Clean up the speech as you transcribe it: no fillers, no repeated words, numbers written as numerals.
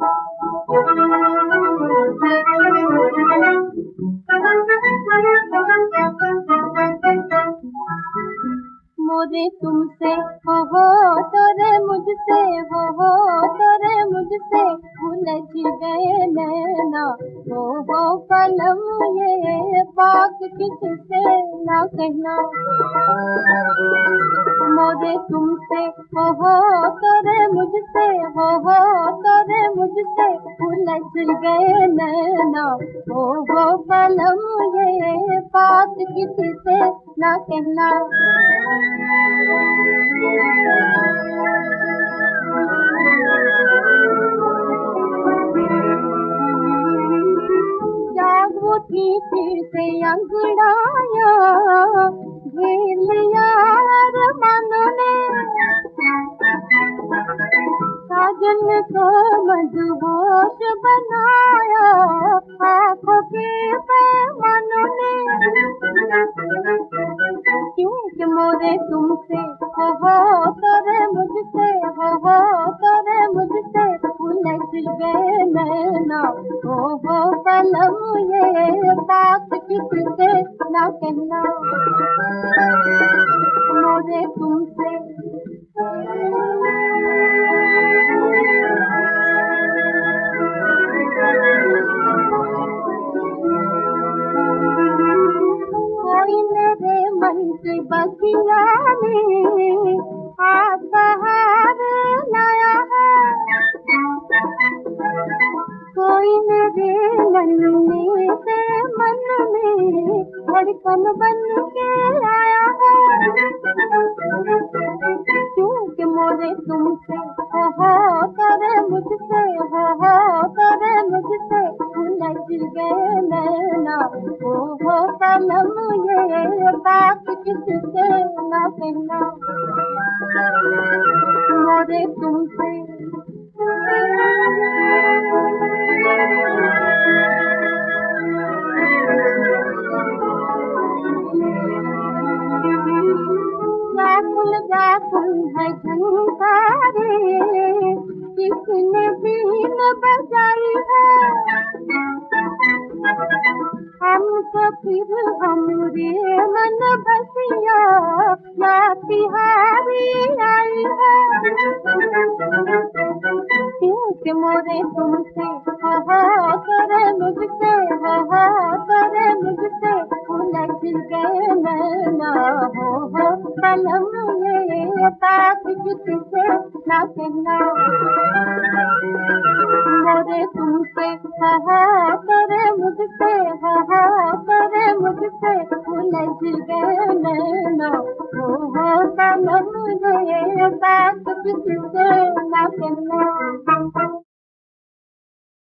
मोरे तुमसे हो तोरे मुझसे हो तोरे मुझसे उलझ गए नैना हो कलम ये बात किससे ना कहना। मोरे तुमसे हो तोरे मुझसे हो तोरे मुझसे उलझ गए नैना हो कलम ये बात किससे ना कहना। जाग उठी फिर से अंगड़ाया घेर लिया अरमानों ने साजन को मदहोश बनाया आँखों के पैमानों ने। क्योंकि मोरे तुमसे हो तोरे मुझसे हो तोरे मुझसे उलझ गए नैना हो कलम ये बात किससे ना कहना। मोरे तुमसे कोई मेरे मन के बगिया में आज बहार लाया है। कोई मेरे मन में से मन में धड़कन बन के आया है। क्योंकि मोरे तुमसे हो तोरे मुझसे हो तोरे मुझसे उलझ गए नैना हो कलम ये बात किससे ना कहना। मोरे तुमसे व्याकुल है झंकारे किसने बीन बजाई है। हमको फिर हमरे मन बसिया या तिहारी आई है। क्योंकि मोरे तुमसे हो तोरे मुझसे हो तोरे मुझसे उलझ गए नैना हो कलम ये बात किससे ना कहना। मोरे तुमसे हो तोरे मुझसे हो तोरे मुझसे उलझ गए नैना हो कलम ये बात किससे ना कहना।